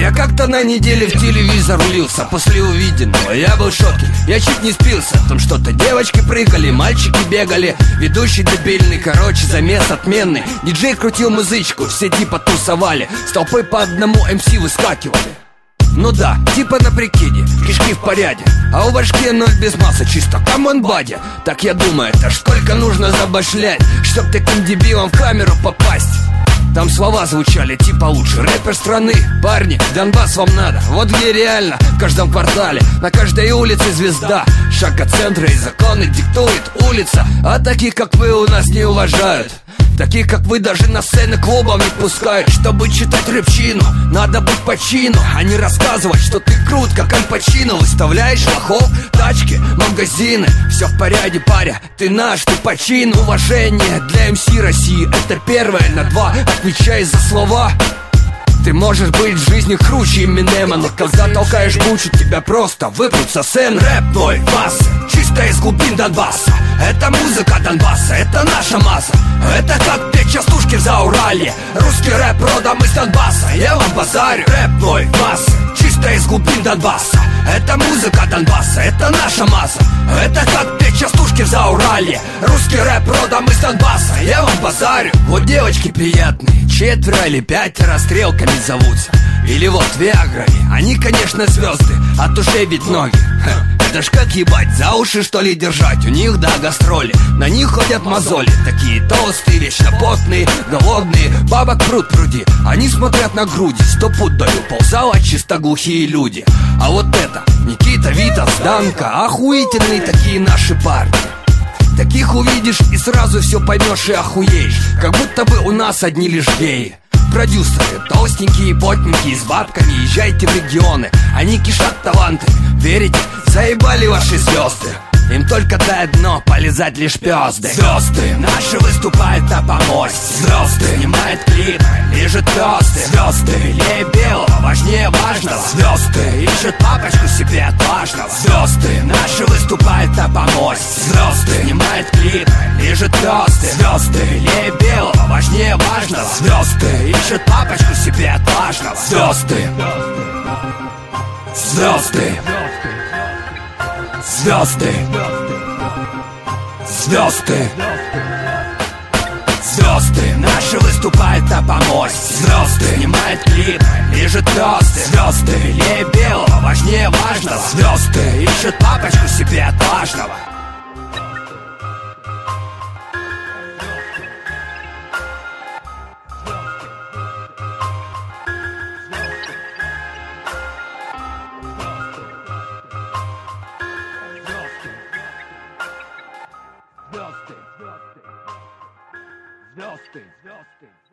Я как-то на неделе в телевизор влился. После увиденного я был в шоке. Я чуть не спился. Там что-то девочки прыгали, мальчики бегали. Ведущий дебильный, короче, замес отменный. Диджей крутил музычку, все типа тусовали. С толпой по одному МС выскакивали. Ну да, типа на прикиде, кишки в порядке. А у башки ноль без массы, чисто камон бади. Так я думаю, это ж сколько нужно забашлять, чтоб таким дебилом в камеру попасть. Там слова звучали типа лучший рэпер страны. Парни, Донбасс вам надо, вот где реально. В каждом квартале, на каждой улице звезда. Шаг от центра и законы диктует улица. А таких как вы у нас не уважают. Таких как вы даже на сцены клубов не пускают. Чтобы читать рэпчину, надо быть по чину, а не рассказывать, что ты крут, как Аль Пачино. Выставляешь лохов, тачки, магазины. Все в порядке, паря, ты наш, ты по чину. Уважение для МС России, это первое на два. Отвечай за слова. Ты можешь быть в жизни круче Эминема, но когда толкаешь бучу, тебя просто выпрут со сцены. Рэп мой, масса, чисто из глубин Донбасса. Это музыка Донбасса, это наша масса. Это как петь частушки в Зауралье. Русский рэп родом из Донбасса, я вам базарю. Рэп мой, масса, чисто из глубин Донбасса. Это музыка Донбасса, это наша масса. Это как петь частушки в Зауралье. Русский рэп родом из Донбасса, я вам базарю. Вот девочки приятные, 4 или 5 стрелками зовутся. Или вот Виаграми, они, конечно, звезды, от ушей ведь ноги. Это ж как ебать, за уши что ли держать? У них, да, гастроли, на них ходят мозоли. Такие толстые, вечно потные, голодные. Бабок пруд пруди, они смотрят на груди. 100 пуд даю, ползала чисто глухие люди. А вот это, Никита, Витас, Данка, охуительные такие наши парни. Таких увидишь и сразу все поймешь и охуеешь. Как будто бы у нас одни лишь геи. Продюсеры, толстенькие, потненькие, с бабками, езжайте в регионы. Они кишат талантами, верите? Заебали ваши звезды. Им только дай дно, полизать лишь пёзды. Звезды наши выступают на помосте. Звезды снимают клипы, лежат пёзды. Звезды белее белого, важнее важного. Звезды ищут папочку себе отважного. Звезды наши выступают на помосте. Звезды снимают клипы, лежат пёзды. Звезды белее белого, важнее важного. Звезды ищут папочку себе отважного. Звезды. Звезды. Звезды. Звезды. Звезды наши выступают на помосте. Звезды снимают клипы, лежат звезды. Звезды белее белого, важнее важного. Звезды ищут папочку себе отважного. Звезды.